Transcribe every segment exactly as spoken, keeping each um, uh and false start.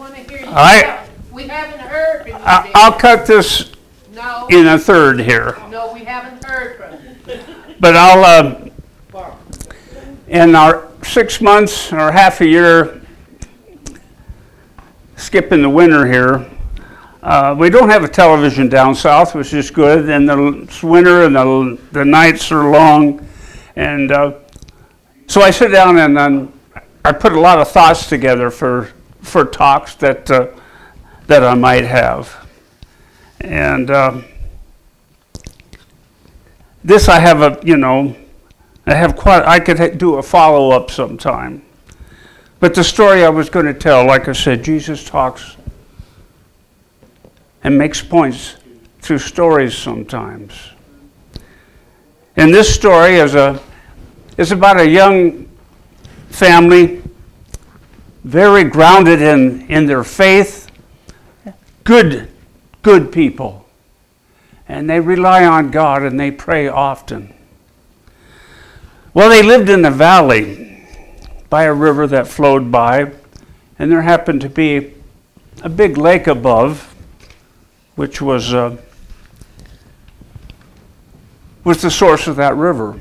want to hear you. I, we haven't heard from you. I, I'll cut this no. in a third here. No, we haven't heard from you. But I'll, uh, in our six months or half a year, skipping the winter here, uh, we don't have a television down south, which is good. And the, it's winter and the, the nights are long. And uh, so I sit down and um, I put a lot of thoughts together for for talks that uh, that I might have. And uh, this I have a, you know, I have quite, I could ha- do a follow-up sometime. But the story I was going to tell, like I said, Jesus talks and makes points through stories sometimes. And this story is a is about a young family, very grounded in, in their faith, good, good people. And they rely on God and they pray often. Well, they lived in a valley by a river that flowed by, and there happened to be a big lake above, which was uh, was the source of that river.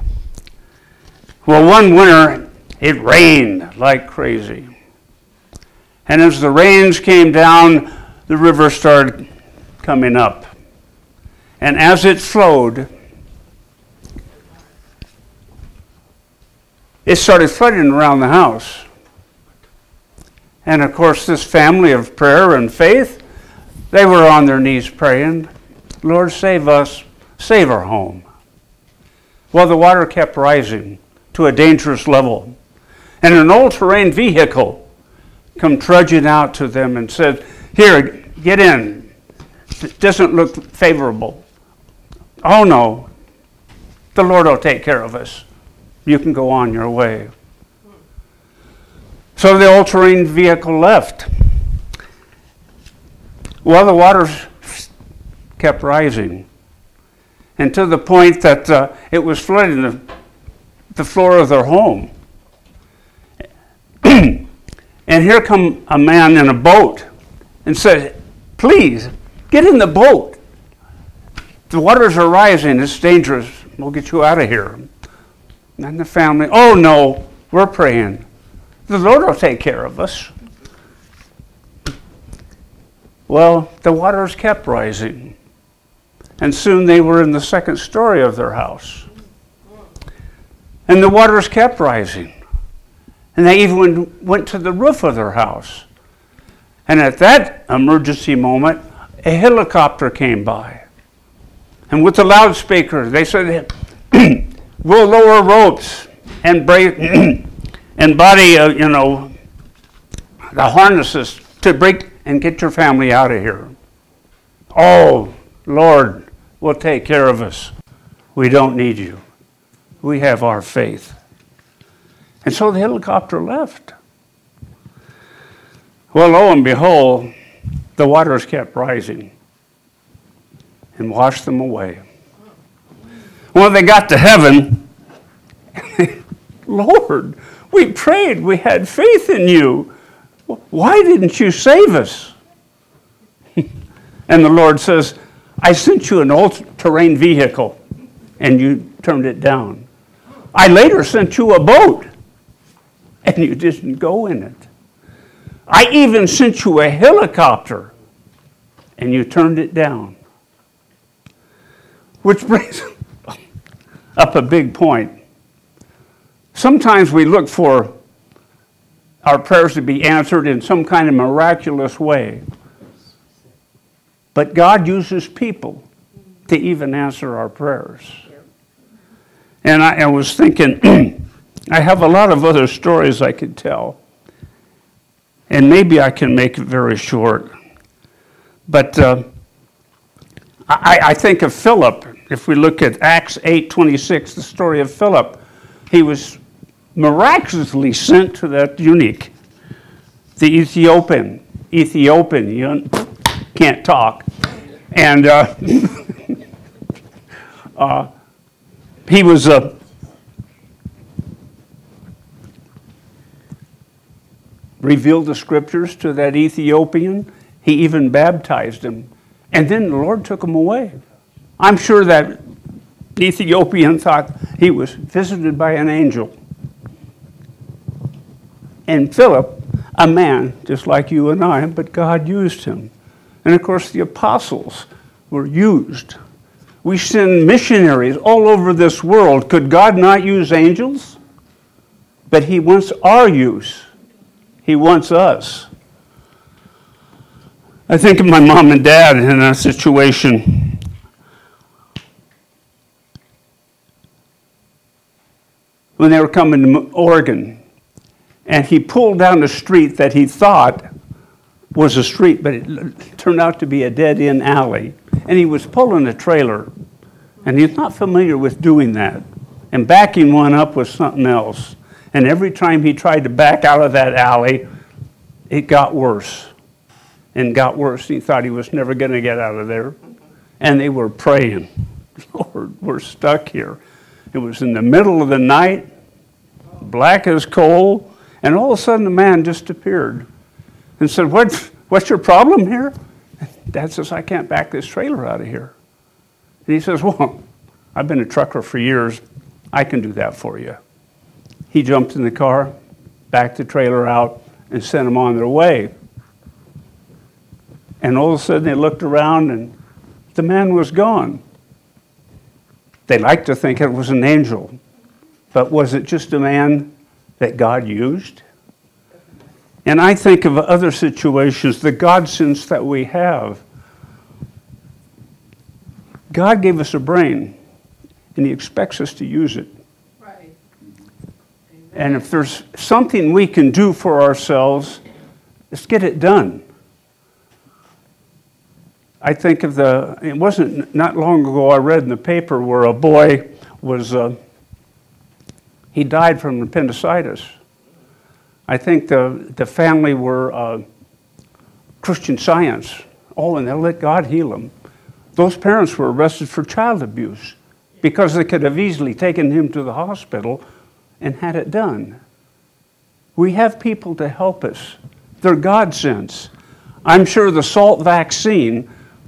Well, one winter, it rained like crazy. And as the rains came down, the river started coming up. And as it flowed, it started flooding around the house. And of course, this family of prayer and faith, they were on their knees praying, Lord, save us, save our home. Well, the water kept rising to a dangerous level. And an all-terrain vehicle come trudging out to them and said, here, get in. It doesn't look favorable. Oh, no. The Lord will take care of us. You can go on your way. So the all-terrain vehicle left. Well, the waters kept rising. And to the point that uh, it was flooding the, the floor of their home. And here come a man in a boat and said, please, get in the boat. The waters are rising. It's dangerous. We'll get you out of here. And the family, oh no, we're praying. The Lord will take care of us. Well, the waters kept rising. And soon they were in the second story of their house. And the waters kept rising. And they even went to the roof of their house. And at that emergency moment, a helicopter came by. And with the loudspeaker, they said, we'll lower ropes and break and body, uh, you know, the harnesses to break and get your family out of here. Oh, Lord, will take care of us. We don't need you. We have our faith. And so the helicopter left. Well, lo and behold, the waters kept rising and washed them away. When they got to heaven, Lord, we prayed, we had faith in you. Why didn't you save us? And the Lord says, I sent you an all-terrain vehicle, and you turned it down. I later sent you a boat, and you didn't go in it. I even sent you a helicopter, and you turned it down. Which brings up a big point. Sometimes we look for our prayers to be answered in some kind of miraculous way. But God uses people to even answer our prayers. And I, I was thinking, I have a lot of other stories I could tell. And maybe I can make it very short. But uh, I, I think of Philip. If we look at Acts eight twenty-six, the story of Philip, he was miraculously sent to that eunuch, the Ethiopian. Ethiopian, you can't talk. And uh, uh, he was a revealed the scriptures to that Ethiopian. He even baptized him. And then the Lord took him away. I'm sure that Ethiopian thought he was visited by an angel. And Philip, a man just like you and I, but God used him. And of course the apostles were used. We send missionaries all over this world. Could God not use angels? But he wants our use. He wants us. I think of my mom and dad in a situation. When they were coming to Oregon, and he pulled down a street that he thought was a street, but it turned out to be a dead-end alley. And he was pulling a trailer, and he's not familiar with doing that. And backing one up was something else. And every time he tried to back out of that alley, it got worse and got worse. He thought he was never going to get out of there. And they were praying, Lord, we're stuck here. It was in the middle of the night, black as coal, and all of a sudden the man just appeared and said, what, what's your problem here? Dad says, I can't back this trailer out of here. And he says, well, I've been a trucker for years. I can do that for you. He jumped in the car, backed the trailer out, and sent them on their way. And all of a sudden they looked around and the man was gone. They liked to think it was an angel, but was it just a man that God used? And I think of other situations, the God sense that we have. God gave us a brain, and he expects us to use it. Right. And if there's something we can do for ourselves, let's get it done. I think of the, it wasn't not long ago I read in the paper where a boy was, uh, he died from appendicitis. I think the, the family were uh, Christian Science. Oh, and they let God heal them. Those parents were arrested for child abuse because they could have easily taken him to the hospital and had it done. We have people to help us. They're God sent. I'm sure the salt vaccine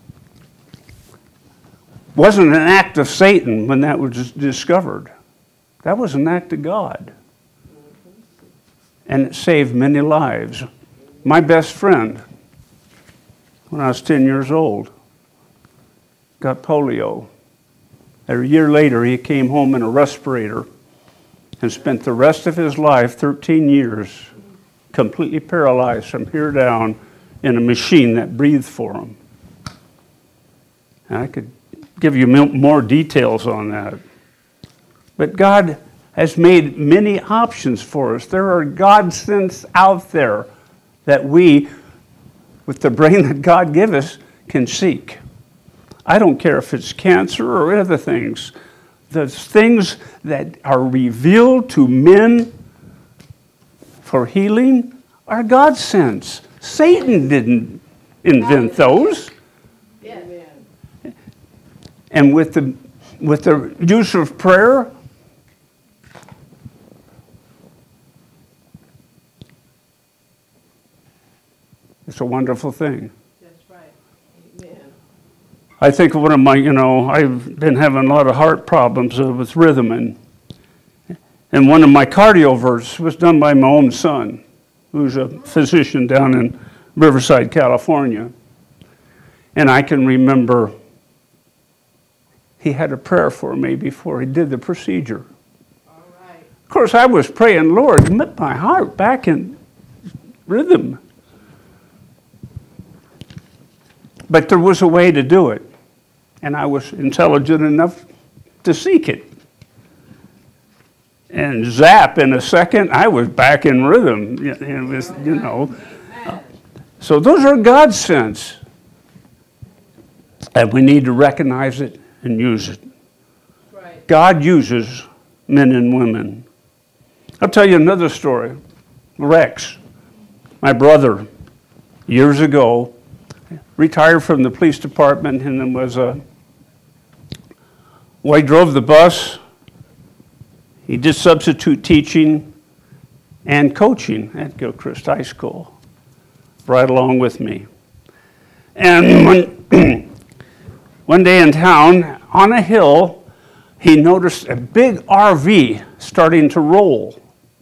wasn't an act of Satan when that was discovered. That was an act of God. And it saved many lives. My best friend, when I was ten years old, got polio. A year later, he came home in a respirator and spent the rest of his life, thirteen years, completely paralyzed from here down in a machine that breathed for him. And I could give you more details on that. But God has made many options for us. There are God sents out there that we, with the brain that God gives us, can seek. I don't care if it's cancer or other things. The things that are revealed to men for healing are God sents. Satan didn't invent those. Yes. And with the with the use of prayer, it's a wonderful thing. That's right. Amen. I think of one of my, you know, I've been having a lot of heart problems uh, with rhythm, and and one of my cardioverts was done by my own son, who's a physician down in Riverside, California. And I can remember he had a prayer for me before he did the procedure. All right. Of course, I was praying, Lord, get my heart back in rhythm. But there was a way to do it, and I was intelligent enough to seek it. And zap, in a second, I was back in rhythm. It was, you know. So those are God sents. And we need to recognize it and use it. Right. God uses men and women. I'll tell you another story. Rex, my brother, years ago, retired from the police department and then was a, well, he drove the bus. He did substitute teaching. and coaching at Gilchrist High School, right along with me. And one, one day in town, on a hill, he noticed a big R V starting to roll.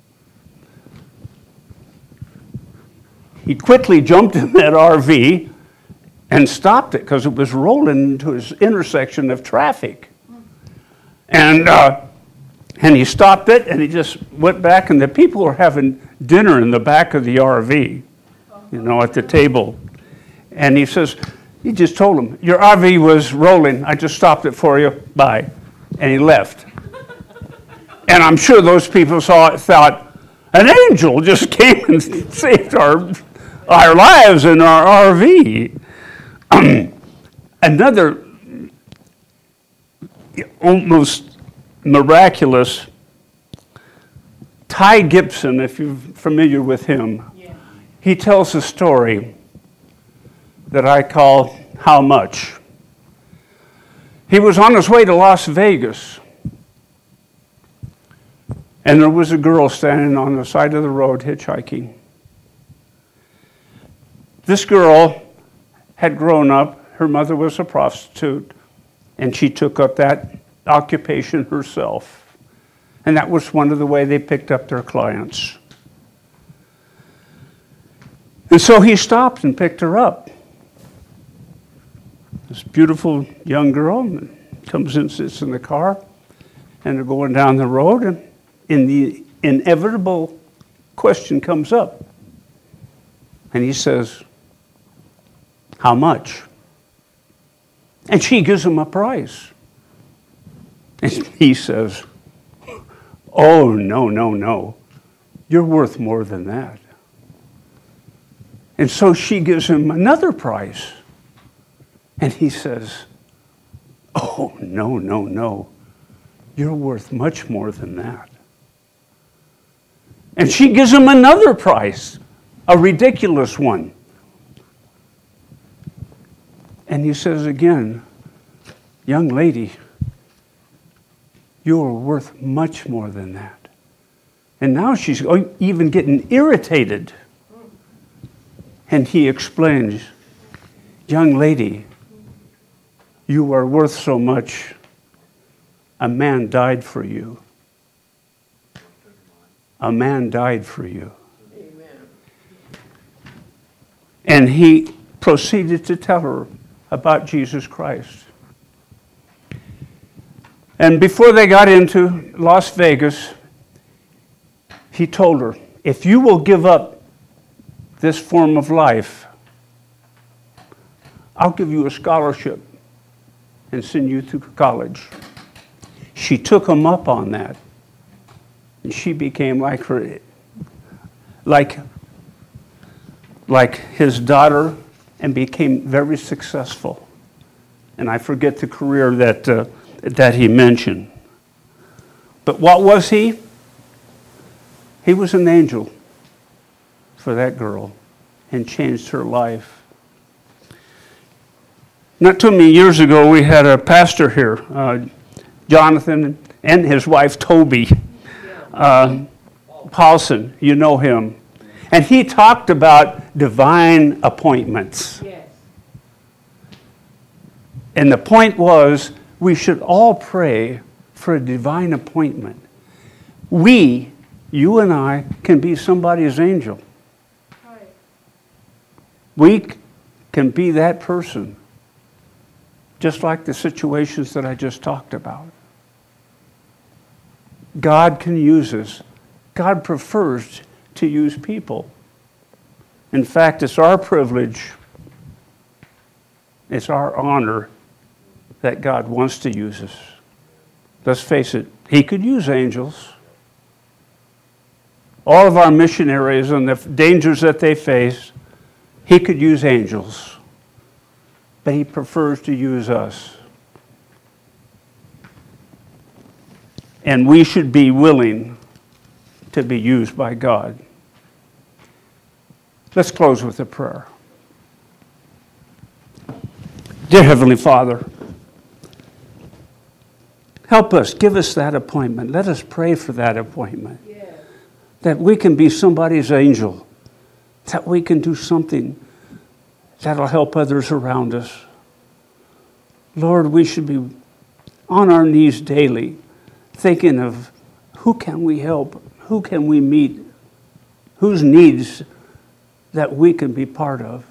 He quickly jumped in that R V and stopped it because it was rolling into his intersection of traffic. And uh, and he stopped it, and he just went back, and the people were having dinner in the back of the R V, you know, at the table. And he says, he just told them, your R V was rolling. I just stopped it for you. Bye. And he left. And I'm sure those people saw it, thought, an angel just came and saved our, our lives in our R V. Um, another almost miraculous, Ty Gibson, if you're familiar with him, Yeah. he tells a story that I call How Much. He was on his way to Las Vegas, and there was a girl standing on the side of the road hitchhiking. This girl had grown up, her mother was a prostitute, and she took up that occupation herself. And that was one of the way they picked up their clients. And so he stopped and picked her up. This beautiful young girl comes in, sits in the car, and they're going down the road, and in the inevitable question comes up. And he says, how much? And she gives him a price. And he says, oh, no, no, no. You're worth more than that. And so she gives him another price. And he says, oh, no, no, no. You're worth much more than that. And she gives him another price, a ridiculous one. And he says again, young lady, you are worth much more than that. And now she's even getting irritated. And he explains, young lady, you are worth so much, a man died for you. A man died for you. Amen. And he proceeded to tell her about Jesus Christ. And before they got into Las Vegas, he told her, if you will give up this form of life, I'll give you a scholarship and send you to college. She took him up on that. And she became like her, like, like his daughter, and became very successful. And I forget the career that uh, that he mentioned. But what was he? He was an angel for that girl and changed her life. Not too many years ago, we had a pastor here, uh, Jonathan, and his wife, Toby uh, Paulson. You know him. And he talked about divine appointments. Yes. And the point was, we should all pray for a divine appointment. We, you and I, can be somebody's angel. Right. We can be that person, just like the situations that I just talked about. God can use us. God prefers to use people. In fact, it's our privilege, it's our honor that God wants to use us. Let's face it, He could use angels. All of our missionaries and the dangers that they face, He could use angels. But He prefers to use us. And we should be willing to be used by God. Let's close with a prayer. Dear Heavenly Father, help us, give us that appointment. Let us pray for that appointment. Yes. that we can be somebody's angel, that we can do something that'll help others around us. Lord, we should be on our knees daily, thinking of who can we help, who can we meet, whose needs that we can be part of.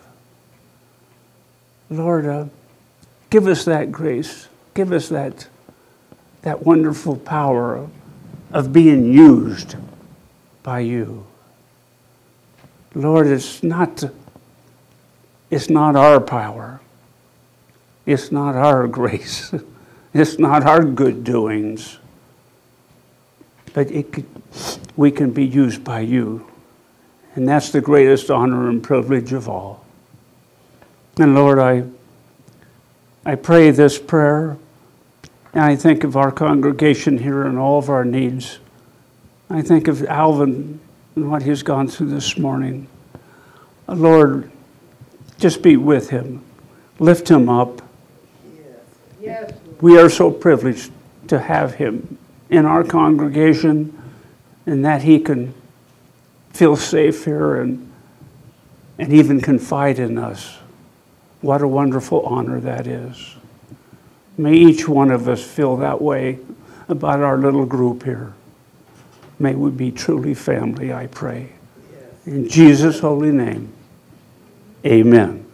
Lord, uh, give us that grace. Give us that, that wonderful power of, of being used by you. Lord, it's not, it's not our power. It's not our grace. It's not our good doings. But it could, we can be used by you. And that's the greatest honor and privilege of all. And Lord, I, I pray this prayer, and I think of our congregation here and all of our needs. I think of Alvin and what he's gone through this morning. Lord, just be with him. Lift him up. Yes. We are so privileged to have him in our congregation, and that he can feel safe here and, and even confide in us. What a wonderful honor that is. May each one of us feel that way about our little group here. May we be truly family, I pray. In Jesus' holy name, amen.